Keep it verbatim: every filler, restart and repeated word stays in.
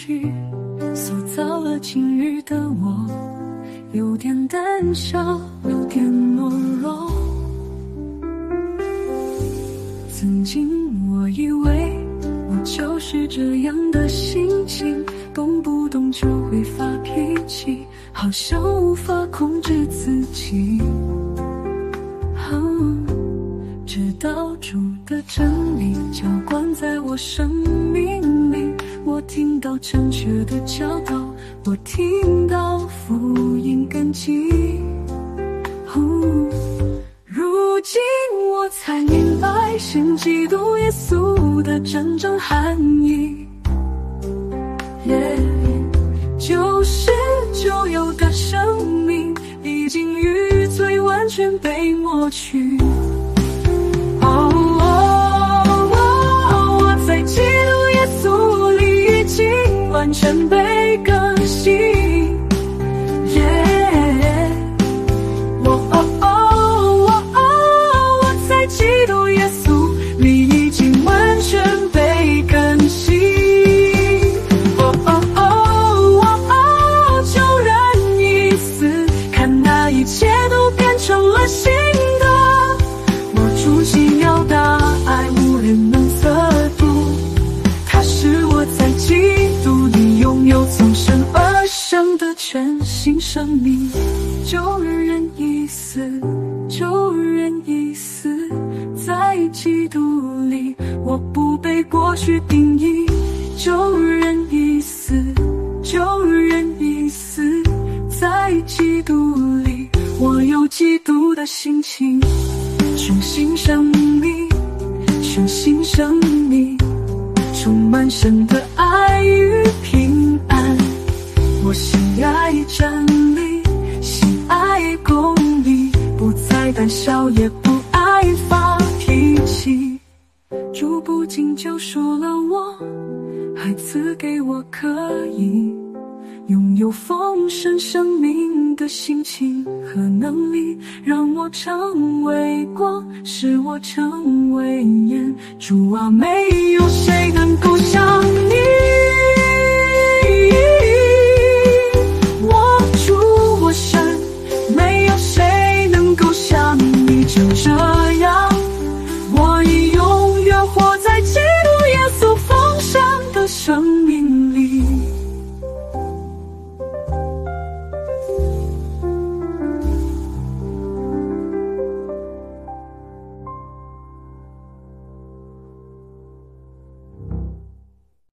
绪，塑造了今日的我，有点胆小，有点懦弱。曾经我以为我就是这样的心情，动不动就会发脾气，好像无法控制自己。嗯，直到主的真理浇灌在我生命里，我听到正确的教导，我听到福音根基。如今我才明白信基督耶稣的真正含义， yeah, 救世救有的生命已经与罪完全被抹去。哦哦哦，我在基督耶稣里已经完全被更新。Yeah, 我哦哦哦，我在基督耶稣里已经完全被更新。哦哦哦哦，就人一死，看那一切都变成了新的。我主奇妙大爱，无人能测度，它使我在基督里拥有从神而生的全新生命。救人已死，救人已死，在基督里我不被过去定义。救人已死，救人已死，在基督里我有基督的心情。全新生命，全新生命，充满神的爱与平安。我喜爱真理，喜爱公义，不再胆小，也不爱发脾气。主不仅救赎了我，还赐给我可以拥有丰盛生命的心情和能力，让我成为光，使我成为盐。主啊，没有谁能够像你。